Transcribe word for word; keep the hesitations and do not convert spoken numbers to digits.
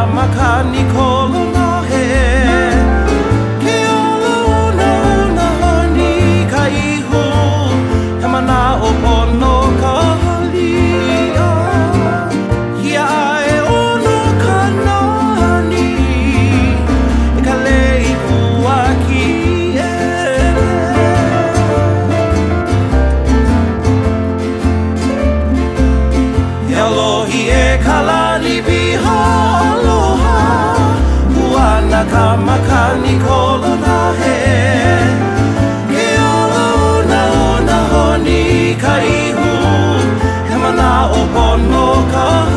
makani kolona he Ke ala ona ona hani ka ihu He mana o pono ka halia Hia ae ono ka nani E ka lei pua ki ele He alohi e kalani piha aloha Huana ka makani kolona he Ke ala ona ona honi ka ihu He mana o pono ka